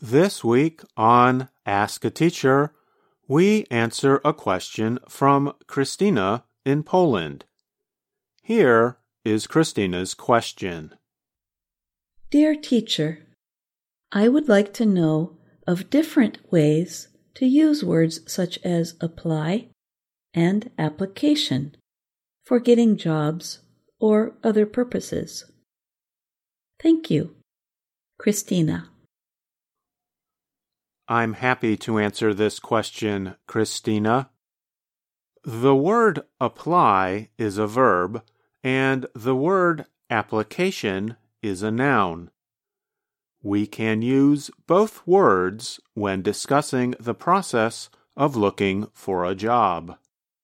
This week on Ask a Teacher, we answer a question from Christina in Poland. Here is Christina's question. Dear teacher, I would like to know of different ways to use words such as apply and application for getting jobs or other purposes. Thank you. Christina. I'm happy to answer this question, Christina. The word apply is a verb, and the word application is a noun. We can use both words when discussing the process of looking for a job.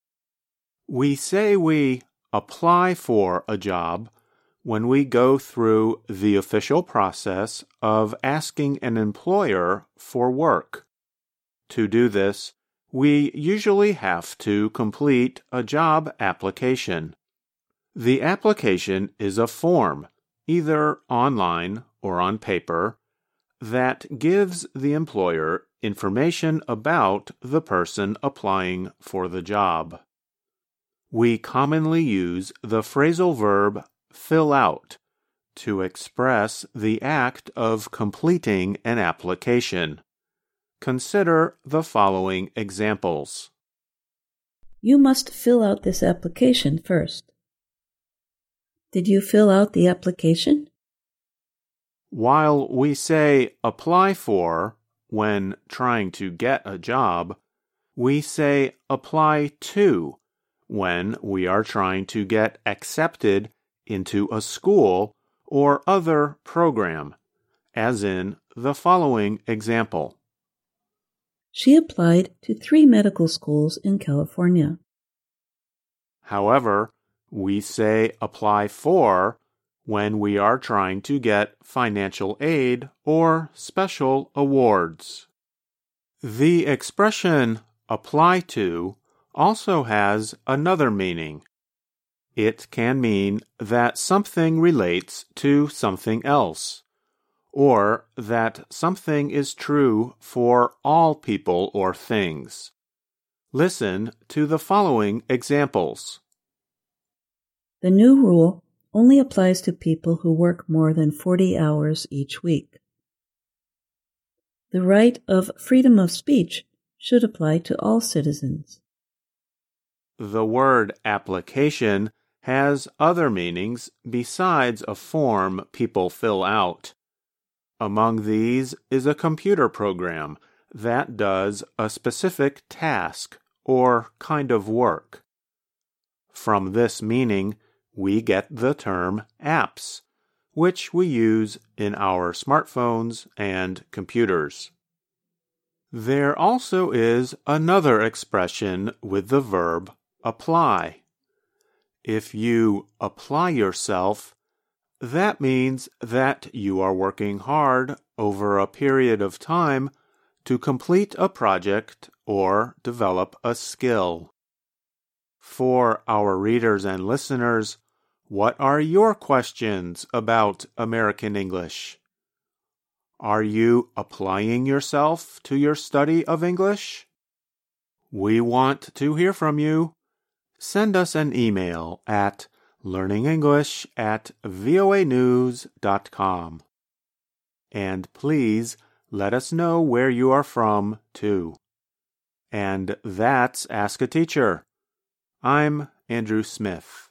We say we apply for a job when we go through the official process of asking an employer for work. To do this, we usually have to complete a job application. The application is a form, either online or on paper, that gives the employer information about the person applying for the job. We commonly use the phrasal verb fill out to express the act of completing an application. Consider the following examples. You must fill out this application first. Did you fill out the application? While we say apply for when trying to get a job, we say apply to when we are trying to get accepted into a school or other program, as in the following example. She applied to 3 medical schools in California. However, we say apply for when we are trying to get financial aid or special awards. The expression apply to also has another meaning. It can mean that something relates to something else, or that something is true for all people or things. Listen to the following examples. The new rule only applies to people who work more than 40 hours each week. The right of freedom of speech should apply to all citizens. The word application has other meanings besides a form people fill out. Among these is a computer program that does a specific task or kind of work. From this meaning, we get the term apps, which we use in our smartphones and computers. There also is another expression with the verb apply. If you apply yourself, that means that you are working hard over a period of time to complete a project or develop a skill. For our readers and listeners, what are your questions about American English? Are you applying yourself to your study of English? We want to hear from you. Send us an email at learningenglish@voanews.com. And please let us know where you are from, too. And that's Ask a Teacher. I'm Andrew Smith.